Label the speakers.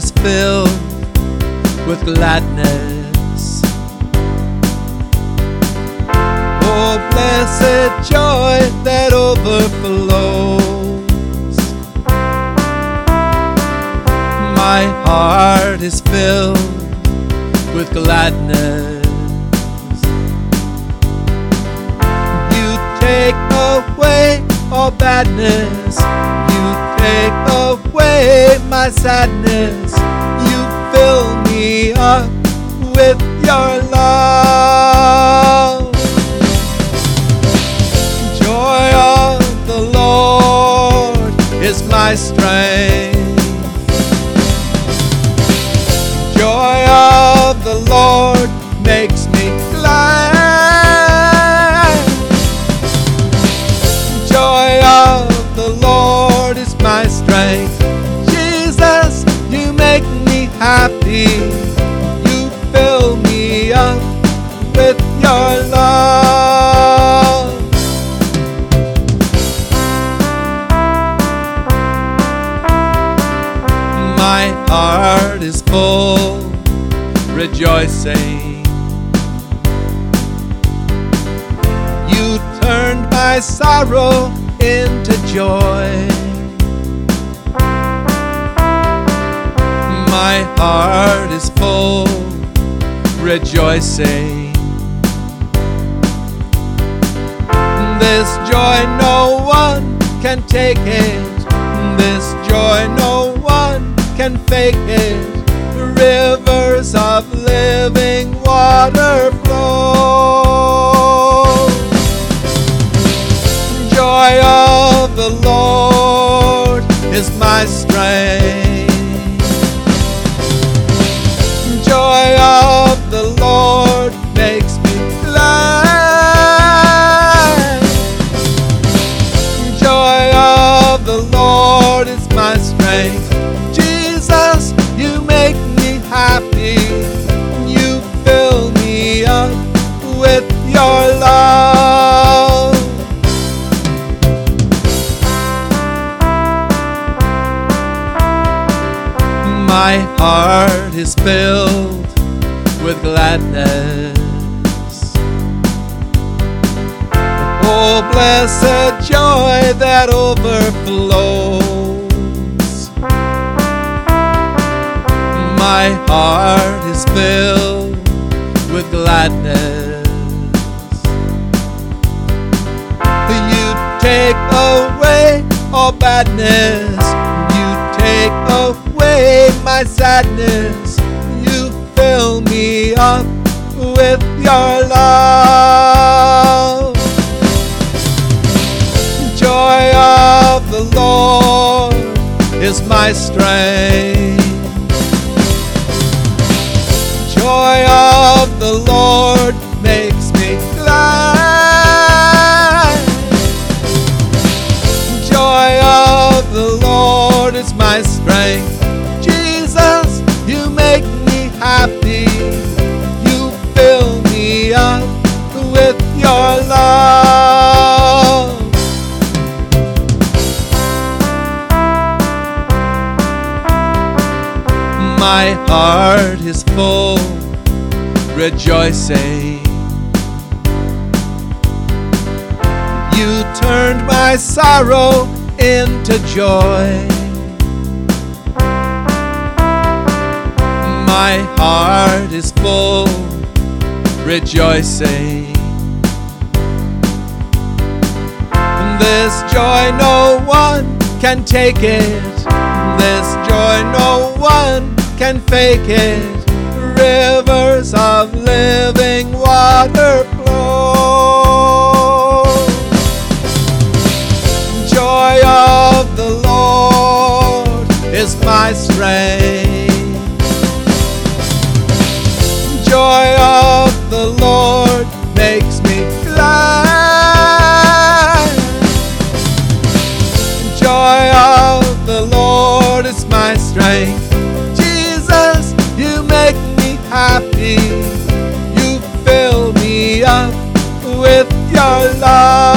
Speaker 1: is filled with gladness. Oh, blessed joy that overflows. My heart is filled with gladness. You take away all badness. You take away my sadness. You fill me up with your love. Joy of the Lord is my strength. Joy of the Lord makes me glad. Joy of the Lord is my strength. Jesus, you make me happy. You fill me up with your love. My heart is full, rejoicing. You turned my sorrow into joy. My heart is full, rejoicing. This joy no one can take it. This joy no one can fake it. Rivers of living water flow. Joy of the Lord is my strength. Joy of the Lord makes me glad. Joy of the Lord is my strength. Jesus, you make me happy. You fill me up with your love. My heart is filled with gladness. Oh, blessed joy that overflows. My heart is filled with gladness. You take away all badness. You take away my sadness. You fill me up with your love. Joy of the Lord is my strength. Joy of the Lord makes me glad. Joy of the Lord is my strength. Jesus, you make me happy. You fill me up with your love. My heart is full, rejoicing. You turned my sorrow into joy. My heart is full, rejoicing. This joy no one can take it. This joy no one can fake it. Rivers of living water flow. Joy of the Lord is my strength. Joy of the Lord makes me glad. Joy of the Lord is my strength. Jesus, you make me happy. You fill me up with your love.